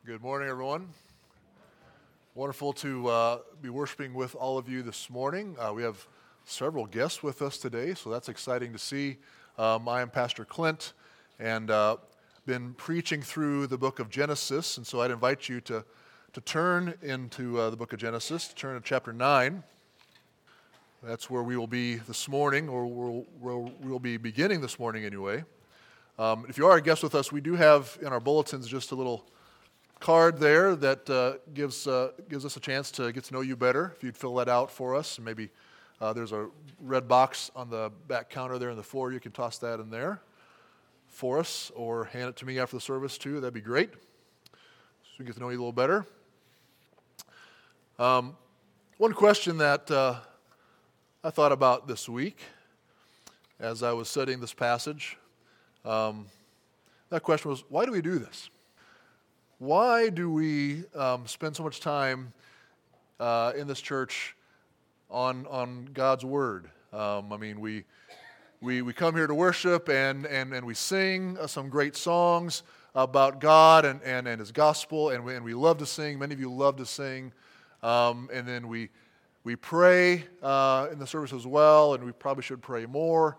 Good morning, everyone. Wonderful to be worshiping with all of you this morning. We have several guests with us today, so that's exciting to see. I am Pastor Clint, and been preaching through the book of Genesis, and so I'd invite you to turn into the book of Genesis, to turn to chapter 9. That's where we will be this morning, or we'll be beginning this morning anyway. If you are a guest with us, we do have in our bulletins just a little card there that gives us a chance to get to know you better. If you'd fill that out for us, and maybe there's a red box on the back counter there on the floor. You can toss that in there for us, or hand it to me after the service too. That'd be great, so we can get to know you a little better. One question that I thought about this week as I was studying this passage, that question was, why do we do this? Why do we spend so much time in this church on God's Word? We come here to worship and we sing some great songs about God and His gospel, and we love to sing. Many of you love to sing. And then we pray in the service as well, and we probably should pray more.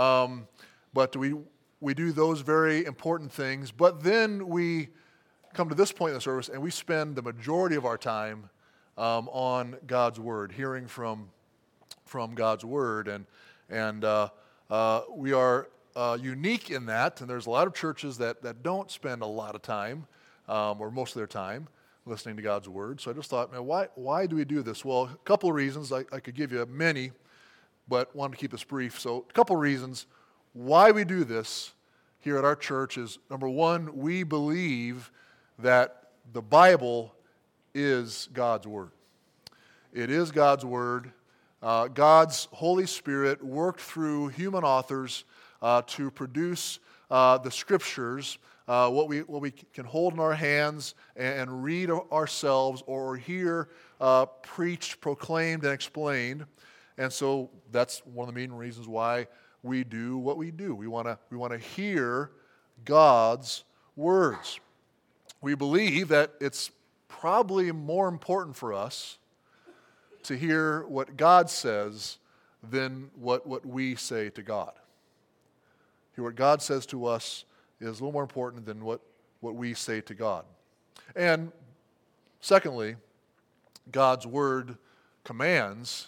But we do those very important things. But then we come to this point in the service, and we spend the majority of our time on God's Word, hearing from God's Word, and we are unique in that. And there's a lot of churches that don't spend a lot of time, or most of their time, listening to God's Word. So I just thought, man, why do we do this? Well, a couple of reasons. I could give you many, but wanted to keep this brief. So a couple of reasons why we do this here at our church is, number one, we believe that the Bible is God's Word. It is God's Word. God's Holy Spirit worked through human authors to produce the Scriptures, what we can hold in our hands and read ourselves or hear preached, proclaimed, and explained. And so that's one of the main reasons why we do what we do. We want to hear God's words. We believe that it's probably more important for us to hear what God says than what we say to God. Hear what God says to us is a little more important than what we say to God. And secondly, God's Word commands,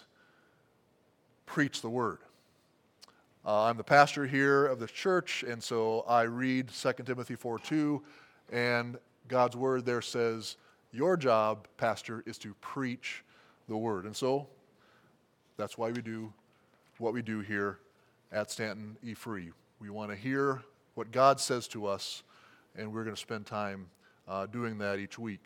preach the Word. I'm the pastor here of this church, and so I read 2 Timothy 4:2, and God's Word there says, your job, pastor, is to preach the Word. And so that's why we do what we do here at Stanton E. Free. We want to hear what God says to us, and we're going to spend time doing that each week.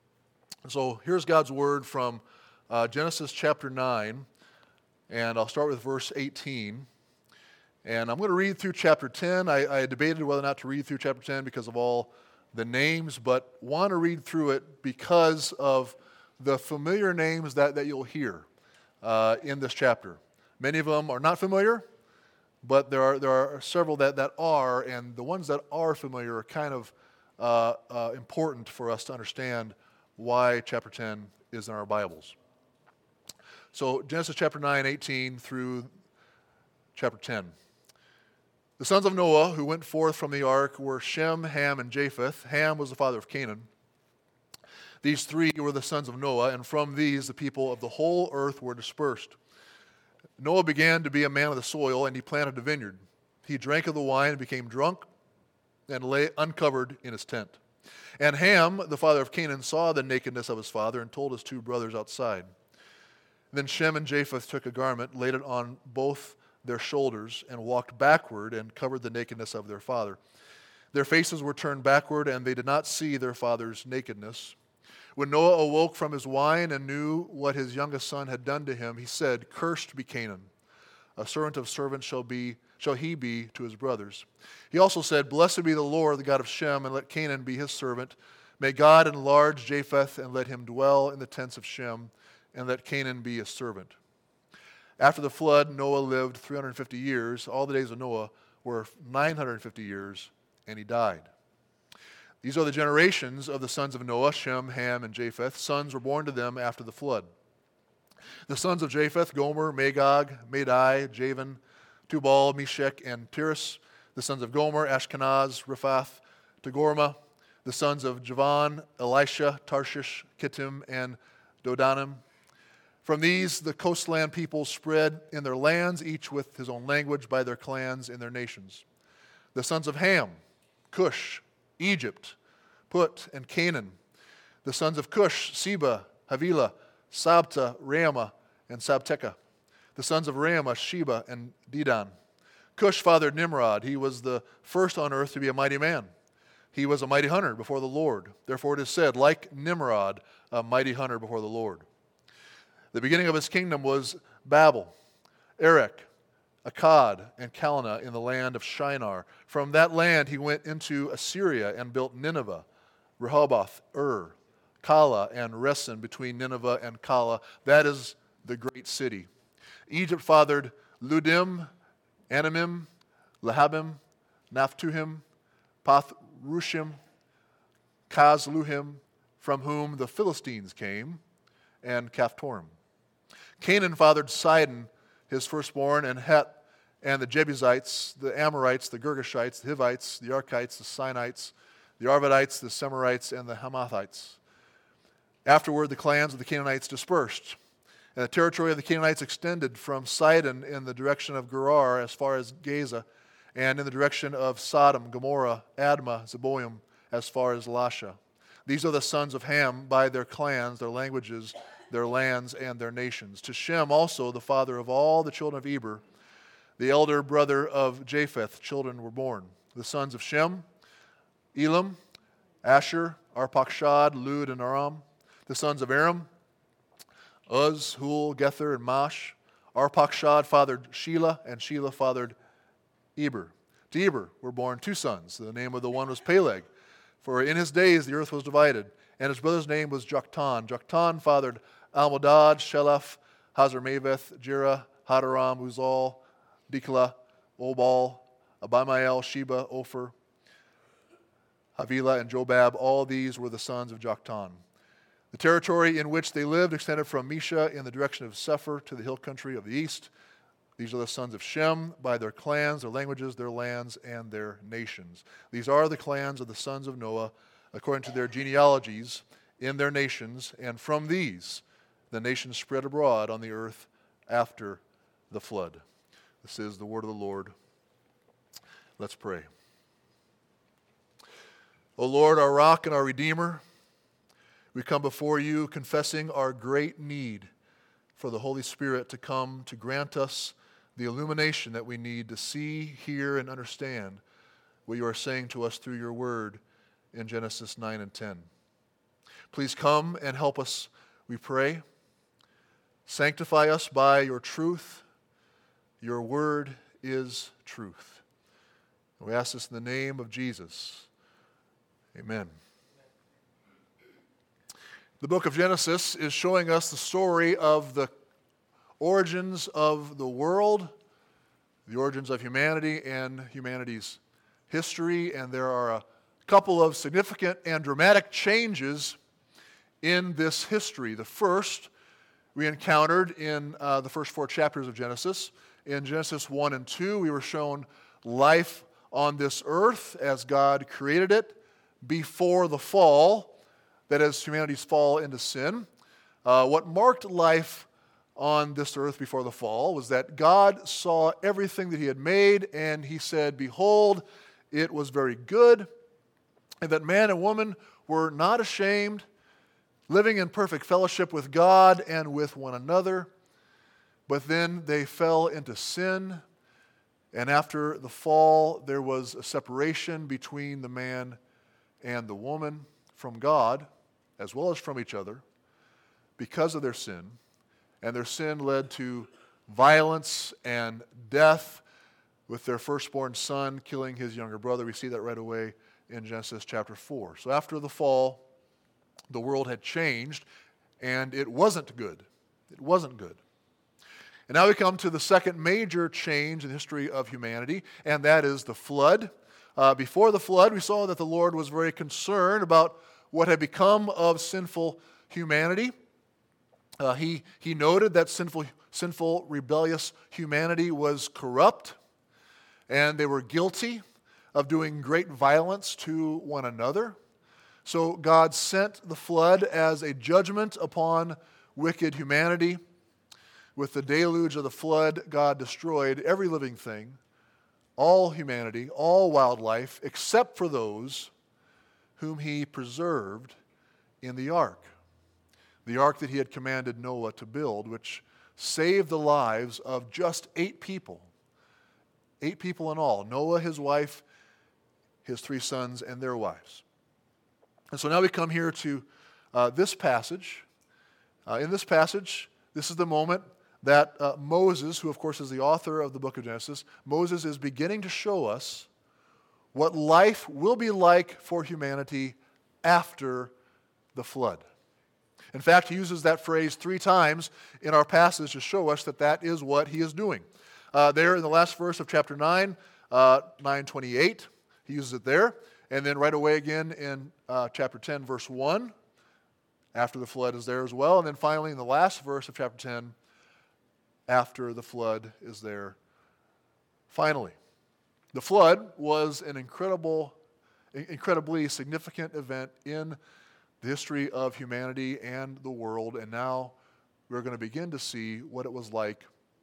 So here's God's Word from Genesis chapter 9, and I'll start with verse 18. And I'm going to read through chapter 10. I debated whether or not to read through chapter 10 because of all the names, but want to read through it because of the familiar names that you'll hear in this chapter. Many of them are not familiar, but there are several that are, and the ones that are familiar are kind of important for us to understand why chapter 10 is in our Bibles. So Genesis chapter 9, 18 through chapter 10. The sons of Noah who went forth from the ark were Shem, Ham, and Japheth. Ham was the father of Canaan. These three were the sons of Noah, and from these the people of the whole earth were dispersed. Noah began to be a man of the soil, and he planted a vineyard. He drank of the wine and became drunk, and lay uncovered in his tent. And Ham, the father of Canaan, saw the nakedness of his father, and told his two brothers outside. Then Shem and Japheth took a garment, laid it on both their shoulders, and walked backward and covered the nakedness of their father. Their faces were turned backward, and they did not see their father's nakedness. When Noah awoke from his wine and knew what his youngest son had done to him, he said, cursed be Canaan. A servant of servants shall he be to his brothers. He also said, blessed be the Lord, the God of Shem, and let Canaan be his servant. May God enlarge Japheth, and let him dwell in the tents of Shem, and let Canaan be his servant. After the flood, Noah lived 350 years. All the days of Noah were 950 years, and he died. These are the generations of the sons of Noah, Shem, Ham, and Japheth. Sons were born to them after the flood. The sons of Japheth, Gomer, Magog, Madai, Javan, Tubal, Meshech, and Tiras. The sons of Gomer, Ashkenaz, Riphath, Togarmah. The sons of Javan, Elisha, Tarshish, Kittim, and Dodanim. From these, the coastland peoples spread in their lands, each with his own language, by their clans in their nations. The sons of Ham, Cush, Egypt, Put, and Canaan. The sons of Cush, Seba, Havilah, Sabta, Raamah, and Sabteka. The sons of Raamah, Sheba, and Dedan. Cush fathered Nimrod. He was the first on earth to be a mighty man. He was a mighty hunter before the Lord. Therefore it is said, like Nimrod, a mighty hunter before the Lord. The beginning of his kingdom was Babel, Erech, Akkad, and Calneh in the land of Shinar. From that land he went into Assyria and built Nineveh, Rehoboth, Calah, and Resen between Nineveh and Calah. That is the great city. Egypt fathered Ludim, Anamim, Lahabim, Naphtuhim, Pathrushim, Kazluhim, from whom the Philistines came, and Caphtorim. Canaan fathered Sidon, his firstborn, and Het, and the Jebusites, the Amorites, the Girgashites, the Hivites, the Archites, the Sinites, the Arvadites, the Semarites, and the Hamathites. Afterward, the clans of the Canaanites dispersed, and the territory of the Canaanites extended from Sidon in the direction of Gerar as far as Gaza, and in the direction of Sodom, Gomorrah, Admah, Zeboim, as far as Lasha. These are the sons of Ham by their clans, their languages, their lands, and their nations. To Shem also, the father of all the children of Eber, the elder brother of Japheth, children were born. The sons of Shem, Elam, Asher, Arpachshad, Lud, and Aram. The sons of Aram, Uz, Hul, Gether, and Mash. Arpachshad fathered Shelah, and Shelah fathered Eber. To Eber were born two sons. The name of the one was Peleg, for in his days the earth was divided, and his brother's name was Joktan. Joktan fathered Almodad, Sheleph, Hazarmaveth, Jerah, Hadaram, Uzal, Diklah, Obal, Abimael, Sheba, Ophir, Havilah, and Jobab. All these were the sons of Joktan. The territory in which they lived extended from Mesha in the direction of Sephir to the hill country of the east. These are the sons of Shem by their clans, their languages, their lands, and their nations. These are the clans of the sons of Noah according to their genealogies in their nations, and from these the nations spread abroad on the earth after the flood. This is the word of the Lord. Let's pray. O Lord, our rock and our redeemer, we come before you confessing our great need for the Holy Spirit to come to grant us the illumination that we need to see, hear, and understand what you are saying to us through your word in Genesis 9 and 10. Please come and help us, we pray. Sanctify us by your truth. Your word is truth. We ask this in the name of Jesus. Amen. The book of Genesis is showing us the story of the origins of the world, the origins of humanity, and humanity's history. And there are a couple of significant and dramatic changes in this history. The first we encountered in the first 4 chapters of Genesis. In Genesis 1 and 2, we were shown life on this earth as God created it before the fall, that is, humanity's fall into sin. What marked life on this earth before the fall was that God saw everything that he had made, and he said, "Behold, it was very good," and that man and woman were not ashamed, living in perfect fellowship with God and with one another. But then they fell into sin, and after the fall, there was a separation between the man and the woman from God, as well as from each other, because of their sin. And their sin led to violence and death, with their firstborn son killing his younger brother. We see that right away in Genesis chapter 4. So after the fall, the world had changed, and it wasn't good. It wasn't good. And now we come to the second major change in the history of humanity, and that is the flood. Before the flood, we saw that the Lord was very concerned about what had become of sinful humanity. He noted that sinful, rebellious humanity was corrupt, and they were guilty of doing great violence to one another. So God sent the flood as a judgment upon wicked humanity. With the deluge of the flood, God destroyed every living thing, all humanity, all wildlife, except for those whom he preserved in the ark. The ark that he had commanded Noah to build, which saved the lives of just 8 people. 8 people in all. Noah, his wife, his 3 sons, and their wives. And so now we come here to this passage. In this passage, this is the moment that Moses, who of course is the author of the book of Genesis, Moses is beginning to show us what life will be like for humanity after the flood. In fact, he uses that phrase 3 times in our passage to show us that that is what he is doing. There in the last verse of chapter 9, 9:28, he uses it there. And then right away again in chapter 10, verse 1, after the flood is there as well. And then finally in the last verse of chapter 10, after the flood is there finally. The flood was an incredibly significant event in the history of humanity and the world, and now we're going to begin to see what it was like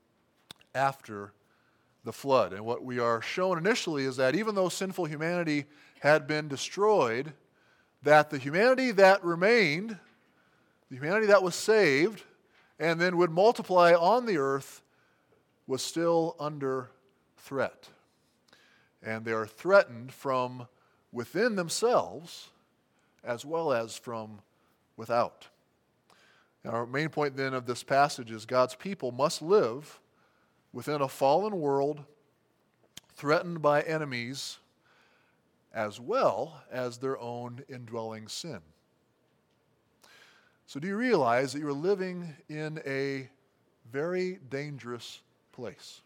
after the flood. And what we are shown initially is that even though sinful humanity had been destroyed, that the humanity that remained, the humanity that was saved, and then would multiply on the earth, was still under threat. And they are threatened from within themselves as well as from without. And our main point then of this passage is God's people must live within a fallen world threatened by enemies as well as their own indwelling sin. So do you realize that you're living in a very dangerous place?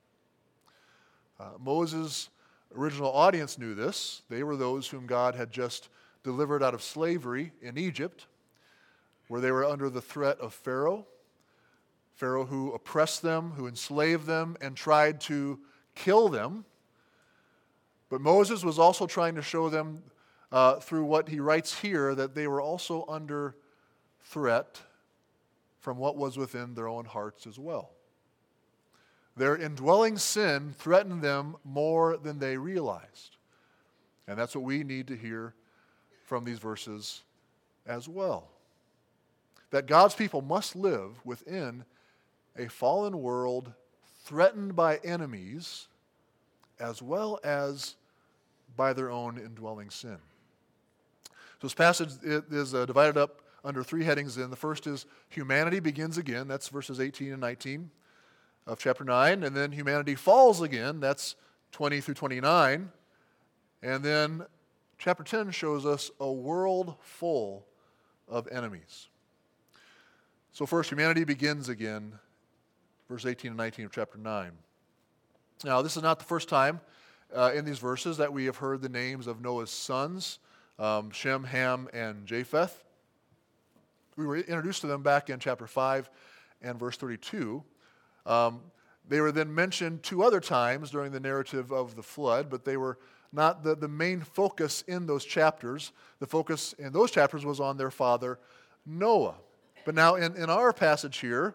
Moses' original audience knew this. They were those whom God had just delivered out of slavery in Egypt, where they were under the threat of Pharaoh who oppressed them, who enslaved them, and tried to kill them. But Moses was also trying to show them through what he writes here that they were also under threat from what was within their own hearts as well. Their indwelling sin threatened them more than they realized. And that's what we need to hear from these verses as well. That God's people must live within a fallen world threatened by enemies as well as by their own indwelling sin. So this passage is divided up under 3 headings. The first is humanity begins again. That's verses 18 and 19 of chapter 9. And then humanity falls again. That's 20 through 29. And then chapter 10 shows us a world full of enemies. So first, humanity begins again, verse 18 and 19 of chapter 9. Now, this is not the first time in these verses that we have heard the names of Noah's sons, Shem, Ham, and Japheth. We were introduced to them back in chapter 5 and verse 32. They were then mentioned 2 other times during the narrative of the flood, but they were not the main focus in those chapters. The focus in those chapters was on their father, Noah. But now in our passage here,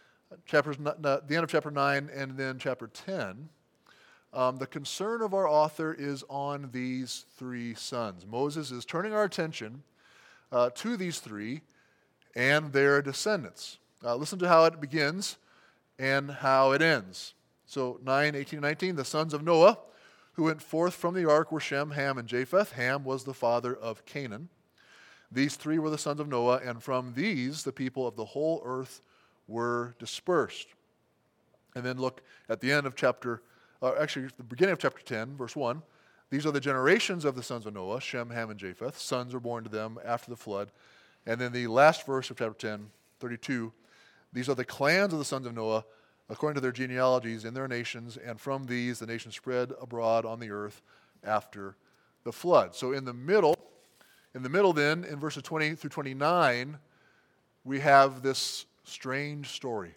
the end of chapter 9 and then chapter 10, the concern of our author is on these 3 sons. Moses is turning our attention to these 3 and their descendants. Listen to how it begins and how it ends. So 9, 18, and 19, the sons of Noah who went forth from the ark were Shem, Ham, and Japheth. Ham was the father of Canaan. These 3 were the sons of Noah, and from these the people of the whole earth were dispersed. And then look at the end of the beginning of chapter 10, verse 1. These are the generations of the sons of Noah, Shem, Ham, and Japheth. Sons were born to them after the flood. And then the last verse of chapter 10, 32. These are the clans of the sons of Noah, according to their genealogies in their nations, and from these the nations spread abroad on the earth after the flood. So in the middle then, in verses 20 through 29, we have this strange story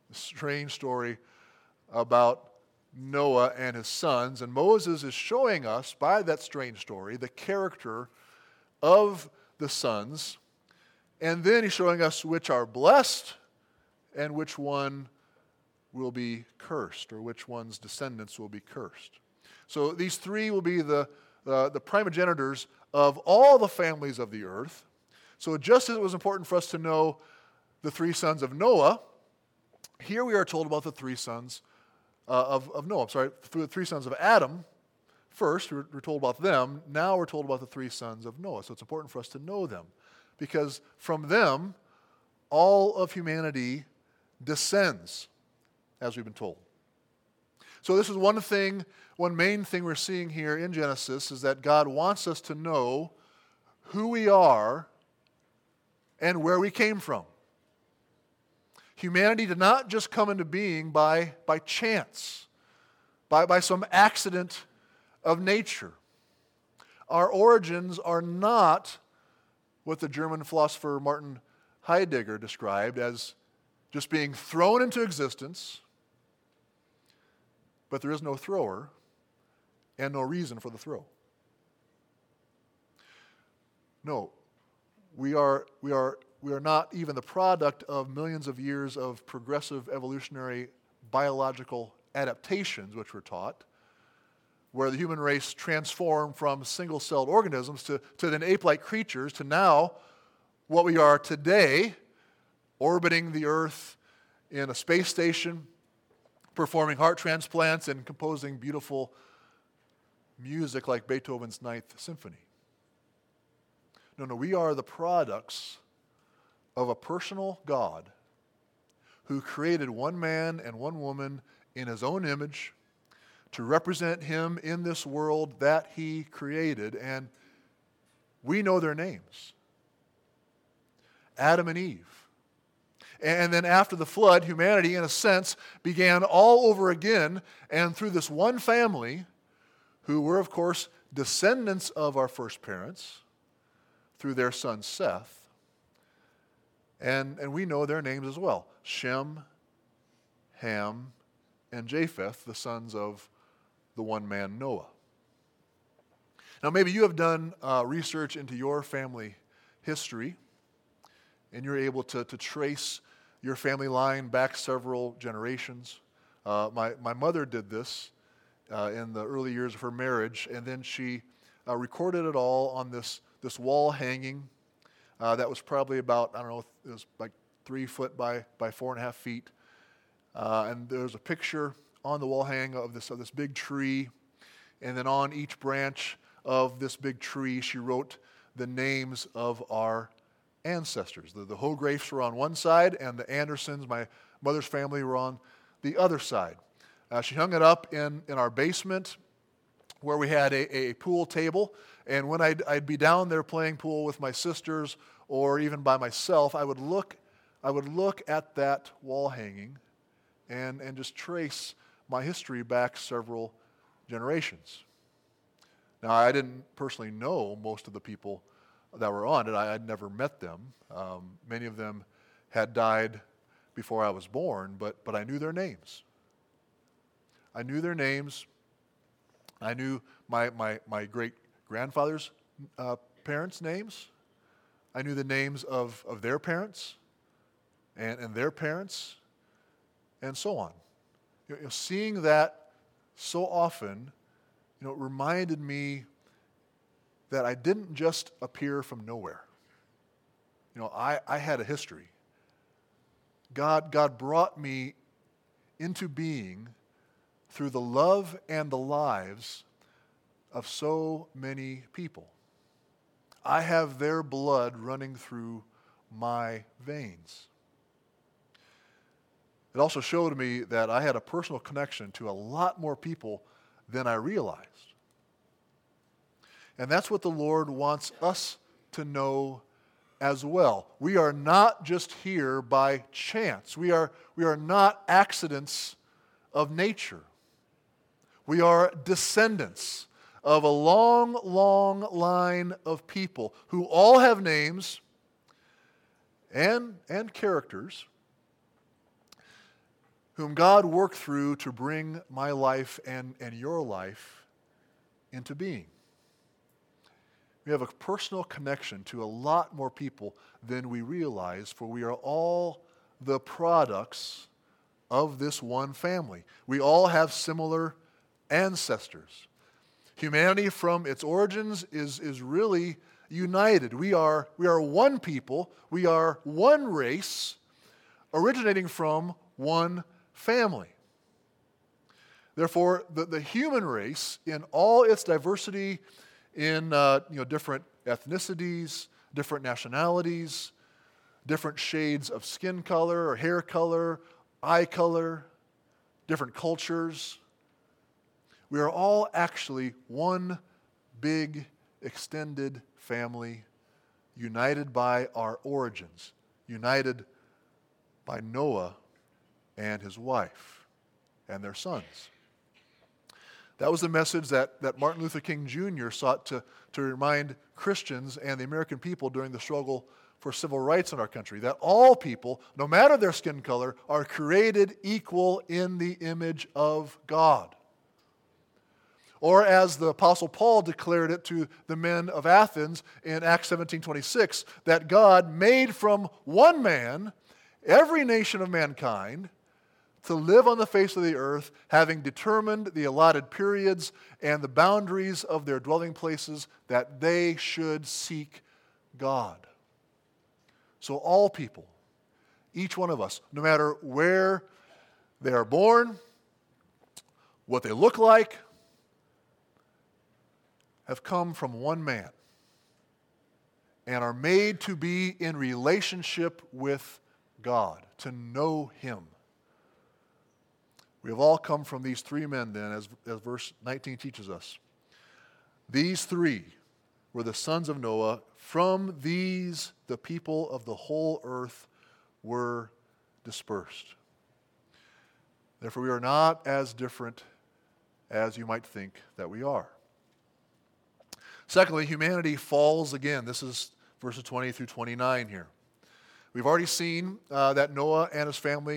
about Noah and his sons. And Moses is showing us, by that strange story, the character of the sons. And then he's showing us which are blessed and which one will be cursed, or which one's descendants will be cursed. So these three will be the primogenitors of all the families of the earth. So just as it was important for us to know the three sons of Noah, here we are told about the three sons of Noah. The three sons of Adam. First, we're told about them. Now we're told about the three sons of Noah. So it's important for us to know them, because from them, all of humanity descends, as we've been told. So this is one main thing we're seeing here in Genesis, is that God wants us to know who we are and where we came from. Humanity did not just come into being by chance, by some accident of nature. Our origins are not what the German philosopher Martin Heidegger described as just being thrown into existence, but there is no thrower and no reason for the throw. No, we are not even the product of millions of years of progressive evolutionary biological adaptations, which we're taught, where the human race transformed from single-celled organisms to then ape-like creatures, to now what we are today, orbiting the earth in a space station, performing heart transplants and composing beautiful music like Beethoven's Ninth Symphony. No, we are the products of a personal God who created one man and one woman in his own image to represent him in this world that he created, and we know their names. Adam and Eve. And then after the flood, humanity, in a sense, began all over again, and through this one family, who were, of course, descendants of our first parents, through their son Seth, and we know their names as well: Shem, Ham, and Japheth, the sons of the one man Noah. Now, maybe you have done research into your family history, and you're able to trace your family line back several generations. My mother did this in the early years of her marriage, and then she recorded it all on this wall hanging that was probably about, I don't know, it was like 3 foot by 4.5 feet. And there's a picture on the wall hanging of this big tree, and then on each branch of this big tree, she wrote the names of our ancestors. The Hogreifs were on one side, and the Andersons, my mother's family, were on the other side. She hung it up in our basement, where we had a pool table, and when I'd be down there playing pool with my sisters, or even by myself, I would look at that wall hanging and just trace my history back several generations. Now, I didn't personally know most of the people that were on it. I'd never met them. Many of them had died before I was born, but I knew their names. I knew their names. I knew my great-grandfather's parents' names. I knew the names of their parents and their parents, and so on. Seeing that so often, reminded me that I didn't just appear from nowhere. I had a history. God brought me into being through the love and the lives of so many people. I have their blood running through my veins. It also showed me that I had a personal connection to a lot more people than I realized. And that's what the Lord wants us to know as well. We are not just here by chance. We are not accidents of nature. We are descendants of a long, long line of people who all have names and characters whom God worked through to bring my life and your life into being. We have a personal connection to a lot more people than we realize, for we are all the products of this one family. We all have similar ancestors. Humanity from its origins is really united. We are one people. We are one race originating from one family. Therefore, the human race in all its diversity in different ethnicities, different nationalities, different shades of skin color or hair color, eye color, different cultures. We are all actually one big extended family, united by our origins, united by Noah and his wife and their sons. That was the message that Martin Luther King Jr. sought to remind Christians and the American people during the struggle for civil rights in our country, that all people, no matter their skin color, are created equal in the image of God. Or as the Apostle Paul declared it to the men of Athens in Acts 17:26, that God made from one man every nation of mankind to live on the face of the earth, having determined the allotted periods and the boundaries of their dwelling places, that they should seek God. So all people, each one of us, no matter where they are born, what they look like, have come from one man and are made to be in relationship with God, to know Him. We have all come from these three men then, as verse 19 teaches us. These three were the sons of Noah. From these, the people of the whole earth were dispersed. Therefore, we are not as different as you might think that we are. Secondly, humanity falls again. This is verses 20 through 29 here. We've already seen that Noah and his family,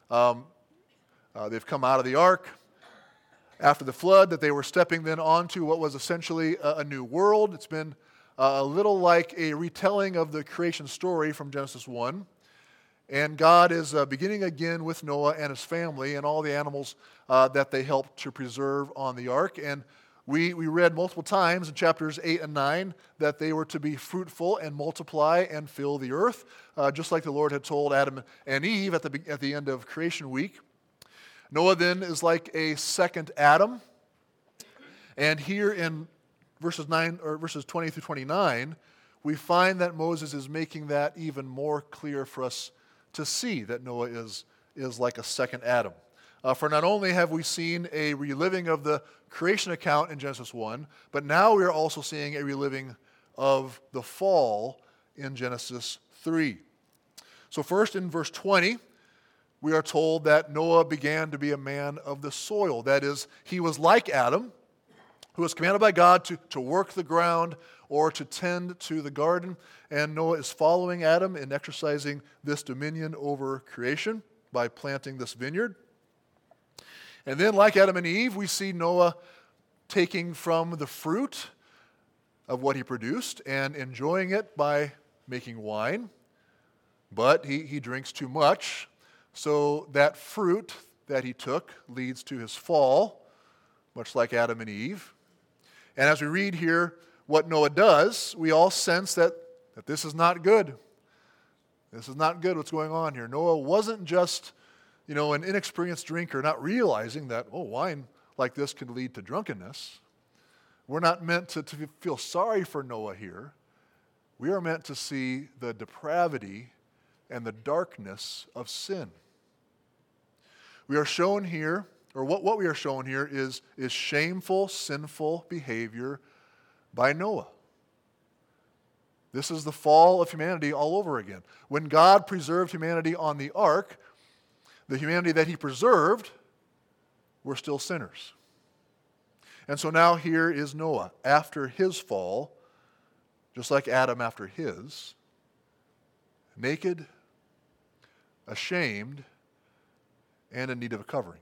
they've come out of the ark after the flood, that they were stepping then onto what was essentially a new world. It's been a little like a retelling of the creation story from Genesis 1. And God is beginning again with Noah and his family and all the animals that they helped to preserve on the ark. And we read multiple times in chapters 8 and 9 that they were to be fruitful and multiply and fill the earth, just like the Lord had told Adam and Eve at the end of creation week. Noah then is like a second Adam. And here in verses 20 through 29, we find that Moses is making that even more clear for us to see, that Noah is like a second Adam. For not only have we seen a reliving of the creation account in Genesis 1, but now we are also seeing a reliving of the fall in Genesis 3. So first in verse 20, we are told that Noah began to be a man of the soil. That is, he was like Adam, who was commanded by God to work the ground or to tend to the garden. And Noah is following Adam in exercising this dominion over creation by planting this vineyard. And then, like Adam and Eve, we see Noah taking from the fruit of what he produced and enjoying it by making wine. But he drinks too much, so that fruit that he took leads to his fall, much like Adam and Eve. And as we read here what Noah does, we all sense that this is not good. This is not good what's going on here. Noah wasn't just an inexperienced drinker, not realizing that, wine like this could lead to drunkenness. We're not meant to feel sorry for Noah here. We are meant to see the depravity and the darkness of sin. We are shown here, or what we are shown here is shameful, sinful behavior by Noah. This is the fall of humanity all over again. When God preserved humanity on the ark, the humanity that He preserved were still sinners. And so now here is Noah after his fall, just like Adam after his, naked, ashamed, and in need of a covering.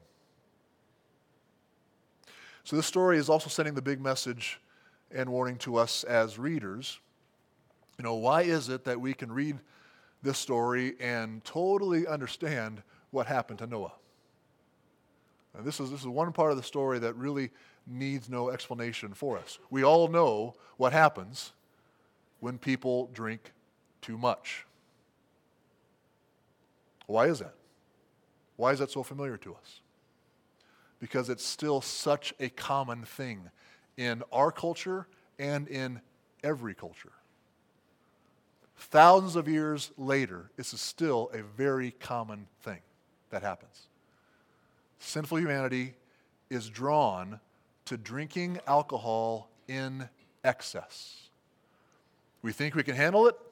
So this story is also sending the big message and warning to us as readers. Why is it that we can read this story and totally understand what happened to Noah? Now, this is one part of the story that really needs no explanation for us. We all know what happens when people drink too much. Why is that? Why is that so familiar to us? Because it's still such a common thing in our culture and in every culture. Thousands of years later, this is still a very common thing that happens. Sinful humanity is drawn to drinking alcohol in excess. We think we can handle it,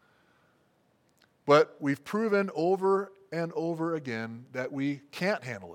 but we've proven over and over again that we can't handle it.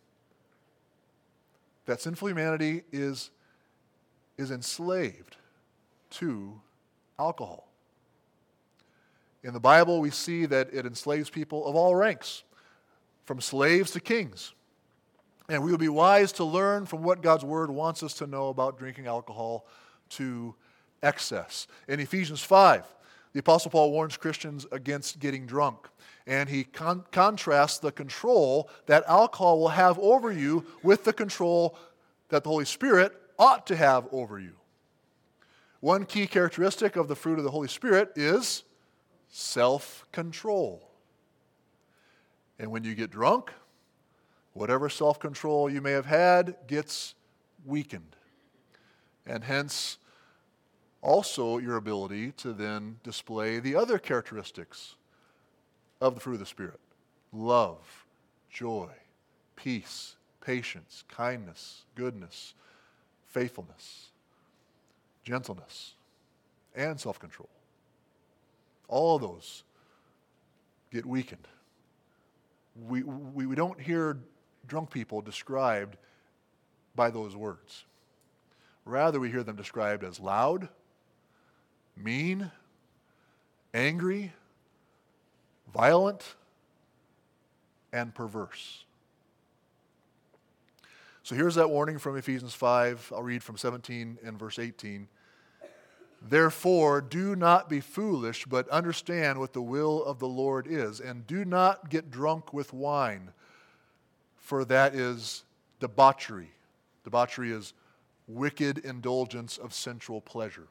That sinful humanity is enslaved to alcohol. In the Bible, we see that it enslaves people of all ranks, from slaves to kings. And we would be wise to learn from what God's Word wants us to know about drinking alcohol to excess. In Ephesians 5, the Apostle Paul warns Christians against getting drunk. And he contrasts the control that alcohol will have over you with the control that the Holy Spirit ought to have over you. One key characteristic of the fruit of the Holy Spirit is self-control. And when you get drunk, whatever self-control you may have had gets weakened. And hence, also your ability to then display the other characteristics of the fruit of the Spirit: love, joy, peace, patience, kindness, goodness, faithfulness, gentleness, and self-control. All of those get weakened. We don't hear drunk people described by those words. Rather, we hear them described as loud, mean, angry, violent, and perverse. So here's that warning from Ephesians 5. I'll read from 17 and verse 18. Therefore, do not be foolish, but understand what the will of the Lord is, and do not get drunk with wine, for that is debauchery. Debauchery is wicked indulgence of sensual pleasure.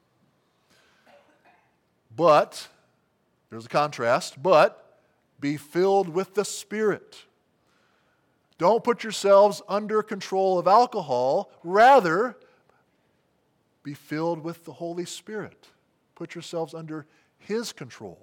But, there's a contrast, but be filled with the Spirit. Don't put yourselves under control of alcohol. Rather, be filled with the Holy Spirit. Put yourselves under His control.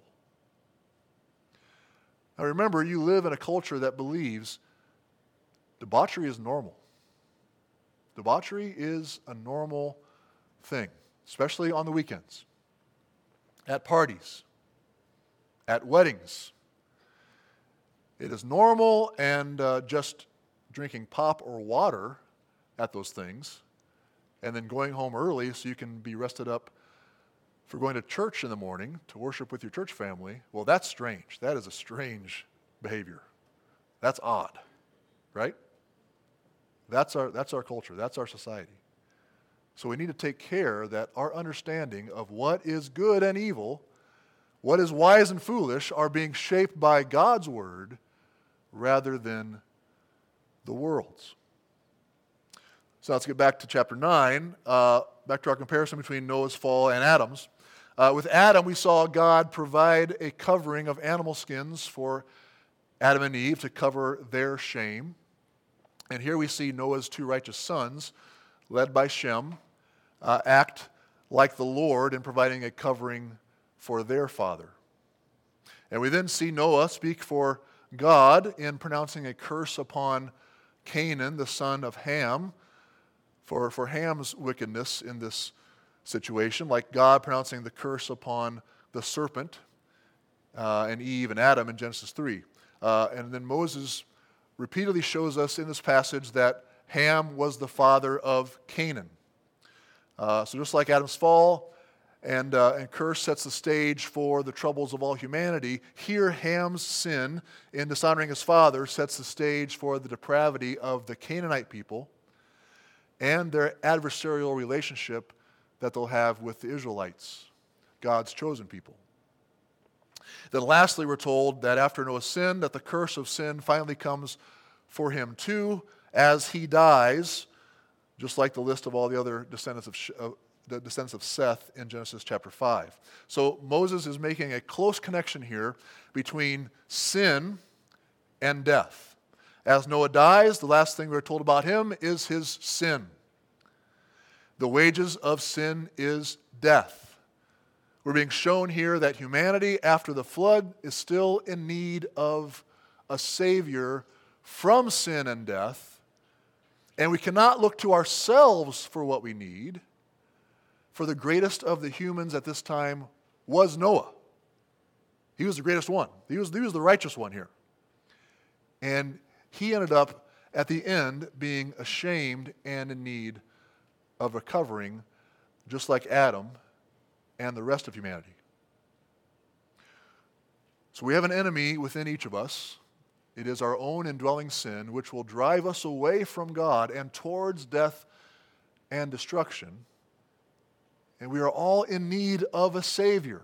Now remember, you live in a culture that believes debauchery is normal. Debauchery is a normal thing, especially on the weekends, at parties, at weddings. It is normal, and just drinking pop or water at those things and then going home early so you can be rested up for going to church in the morning to worship with your church family, well, that's strange. That is a strange behavior. That's odd, right? That's our culture. That's our society. So we need to take care that our understanding of what is good and evil, what is wise and foolish, are being shaped by God's Word rather than the world's. So let's get back to chapter 9, back to our comparison between Noah's fall and Adam's. With Adam, we saw God provide a covering of animal skins for Adam and Eve to cover their shame. And here we see Noah's two righteous sons, led by Shem, act like the Lord in providing a covering for their father. And we then see Noah speak for God in pronouncing a curse upon Canaan, the son of Ham, for Ham's wickedness in this situation, like God pronouncing the curse upon the serpent and Eve and Adam in Genesis 3. And then Moses repeatedly shows us in this passage that Ham was the father of Canaan. So just like Adam's fall and curse sets the stage for the troubles of all humanity, here Ham's sin in dishonoring his father sets the stage for the depravity of the Canaanite people and their adversarial relationship that they'll have with the Israelites, God's chosen people. Then lastly, we're told that after Noah's sin, that the curse of sin finally comes for him too, as he dies, just like the list of all the other descendants of Seth in Genesis chapter 5. So Moses is making a close connection here between sin and death. As Noah dies, the last thing we're told about him is his sin. The wages of sin is death. We're being shown here that humanity after the flood is still in need of a Savior from sin and death, and we cannot look to ourselves for what we need, for the greatest of the humans at this time was Noah. He was the greatest one. He was the righteous one here. And he ended up, at the end, being ashamed and in need of recovering, just like Adam and the rest of humanity. So we have an enemy within each of us. It is our own indwelling sin, which will drive us away from God and towards death and destruction. And we are all in need of a Savior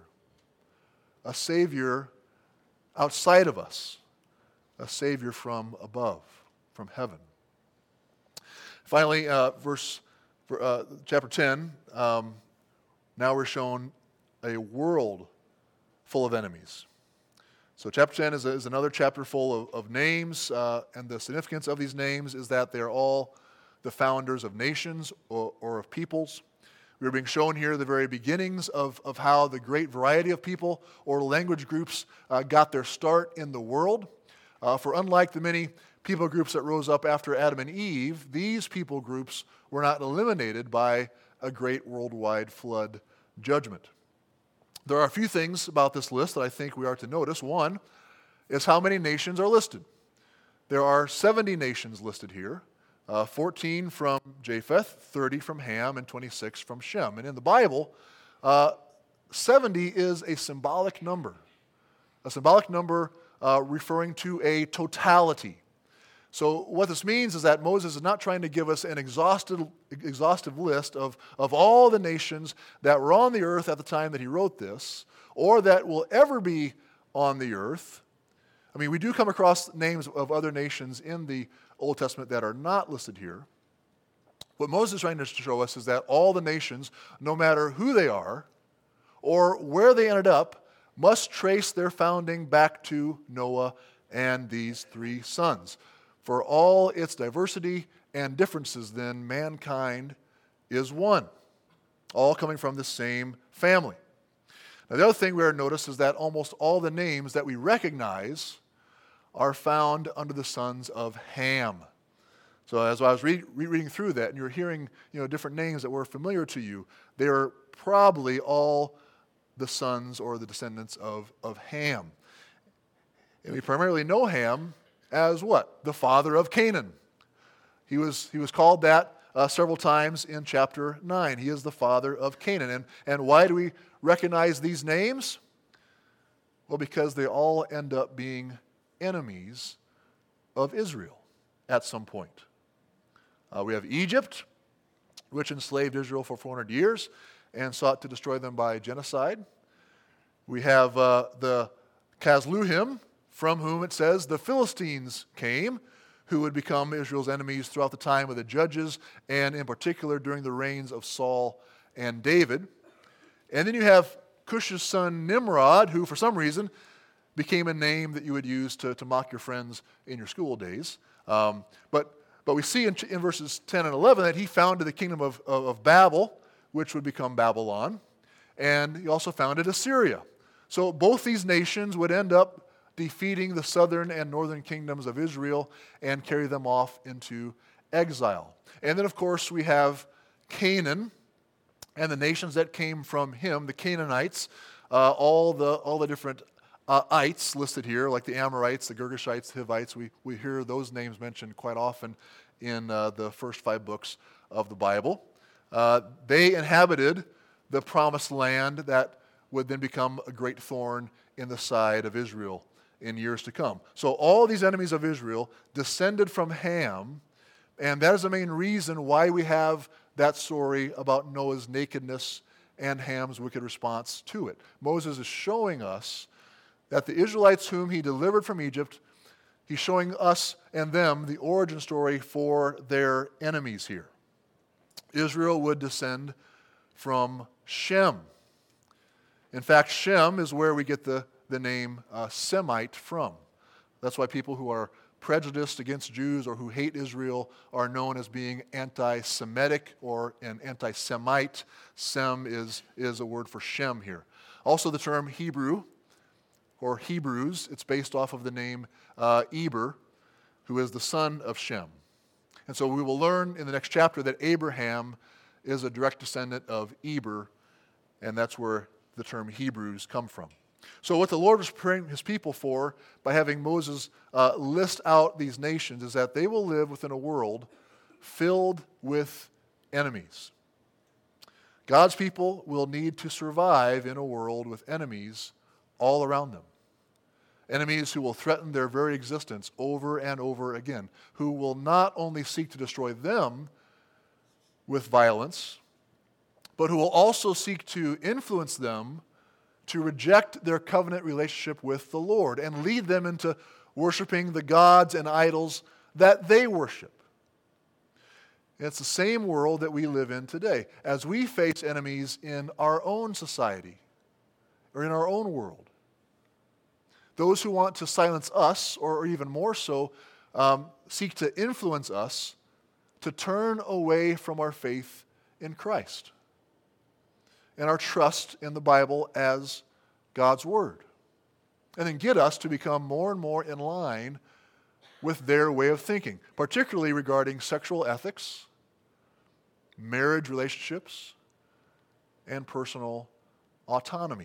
outside of us, a Savior from above, from heaven. Finally, chapter 10, now we're shown a world full of enemies. So chapter 10 is another chapter full of names, and the significance of these names is that they're all the founders of nations or of peoples. We're being shown here the very beginnings of how the great variety of people or language groups got their start in the world. For unlike the many people groups that rose up after Adam and Eve, these people groups were not eliminated by a great worldwide flood judgment. There are a few things about this list that I think we are to notice. One is how many nations are listed. There are 70 nations listed here, 14 from Japheth, 30 from Ham, and 26 from Shem. And in the Bible, 70 is a symbolic number referring to a totality. So what this means is that Moses is not trying to give us an exhaustive list of all the nations that were on the earth at the time that he wrote this, or that will ever be on the earth. I mean, we do come across names of other nations in the Old Testament that are not listed here. What Moses is trying to show us is that all the nations, no matter who they are or where they ended up, must trace their founding back to Noah and these three sons. For all its diversity and differences, then, mankind is one, all coming from the same family. Now, the other thing we are to notice is that almost all the names that we recognize are found under the sons of Ham. So as I was reading through that, and you're hearing different names that were familiar to you, they are probably all the sons or the descendants of Ham. And we primarily know Ham as what? The father of Canaan. He was called that several times in chapter 9. He is the father of Canaan. And why do we recognize these names? Well, because they all end up being enemies of Israel at some point. We have Egypt, which enslaved Israel for 400 years and sought to destroy them by genocide. We have the Casluhim, from whom it says the Philistines came, who would become Israel's enemies throughout the time of the judges, and in particular during the reigns of Saul and David. And then you have Cush's son Nimrod, who for some reason became a name that you would use to mock your friends in your school days. But we see in verses 10 and 11 that he founded the kingdom of Babel, which would become Babylon, and he also founded Assyria. So both these nations would end up defeating the southern and northern kingdoms of Israel and carry them off into exile. And then, of course, we have Canaan and the nations that came from him, the Canaanites, all the different ites listed here, like the Amorites, the Girgashites, the Hivites. We hear those names mentioned quite often in the first 5 books of the Bible. They inhabited the promised land that would then become a great thorn in the side of Israel in years to come. So all these enemies of Israel descended from Ham, and that is the main reason why we have that story about Noah's nakedness and Ham's wicked response to it. Moses is showing us that the Israelites whom he delivered from Egypt, he's showing us and them the origin story for their enemies here. Israel would descend from Shem. In fact, Shem is where we get the name Semite from. That's why people who are prejudiced against Jews or who hate Israel are known as being anti-Semitic or an anti-Semite. Sem is a word for Shem here. Also the term Hebrew or Hebrews, it's based off of the name Eber, who is the son of Shem. And so we will learn in the next chapter that Abraham is a direct descendant of Eber, and that's where the term Hebrews come from. So what the Lord was preparing his people for by having Moses list out these nations is that they will live within a world filled with enemies. God's people will need to survive in a world with enemies all around them. Enemies who will threaten their very existence over and over again, who will not only seek to destroy them with violence, but who will also seek to influence them to reject their covenant relationship with the Lord and lead them into worshiping the gods and idols that they worship. It's the same world that we live in today. As we face enemies in our own society or in our own world, those who want to silence us, or even more so, seek to influence us to turn away from our faith in Christ and our trust in the Bible as God's Word, and then get us to become more and more in line with their way of thinking, particularly regarding sexual ethics, marriage relationships, and personal autonomy.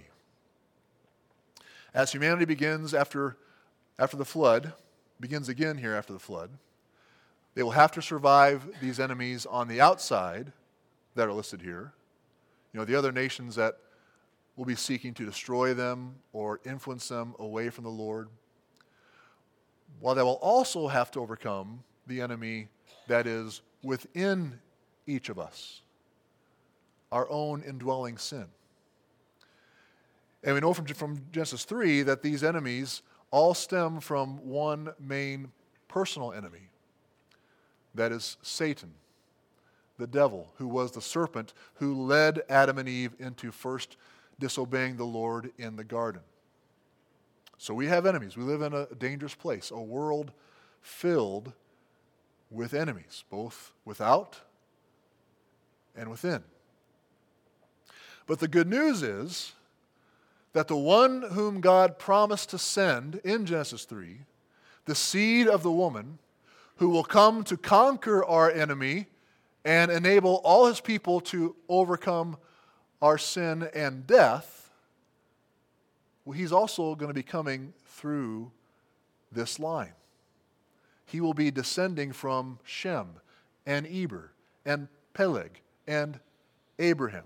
As humanity begins after the flood, begins again here after the flood, they will have to survive these enemies on the outside that are listed here. You know, the other nations that will be seeking to destroy them or influence them away from the Lord, while they will also have to overcome the enemy that is within each of us, our own indwelling sin. And we know from Genesis 3 that these enemies all stem from one main personal enemy, that is Satan, the devil, who was the serpent who led Adam and Eve into first disobeying the Lord in the garden. So we have enemies. We live in a dangerous place, a world filled with enemies, both without and within. But the good news is that the one whom God promised to send in Genesis 3, the seed of the woman, who will come to conquer our enemy and enable all his people to overcome our sin and death, well, he's also going to be coming through this line. He will be descending from Shem and Eber and Peleg and Abraham.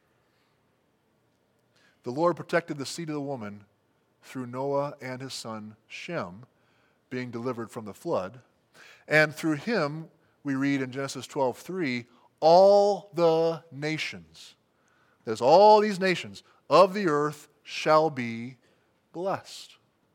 The Lord protected the seed of the woman through Noah and his son Shem being delivered from the flood. And through him, we read in Genesis 12:3, all the nations, there's all these nations of the earth shall be blessed.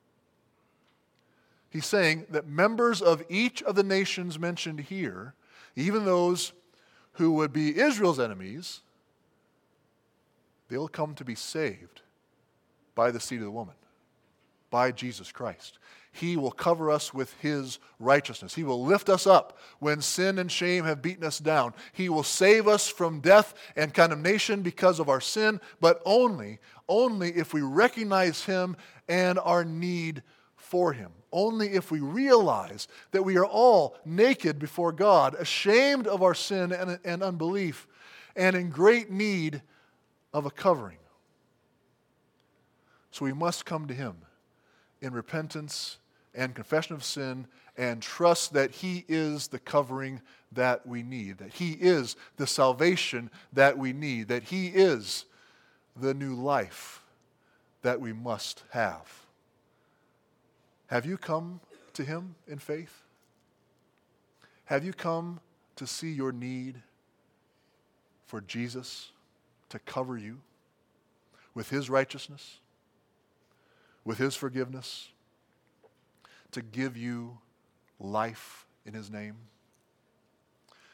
He's saying that members of each of the nations mentioned here, even those who would be Israel's enemies, they'll come to be saved by the seed of the woman, by Jesus Christ. He will cover us with His righteousness. He will lift us up when sin and shame have beaten us down. He will save us from death and condemnation because of our sin, but only if we recognize Him and our need for Him. Only if we realize that we are all naked before God, ashamed of our sin and unbelief, and in great need of a covering. So we must come to Him in repentance and confession of sin and trust that He is the covering that we need, that He is the salvation that we need, that He is the new life that we must have. Have you come to Him in faith? Have you come to see your need for Jesus to cover you with His righteousness, with His forgiveness, to give you life in His name?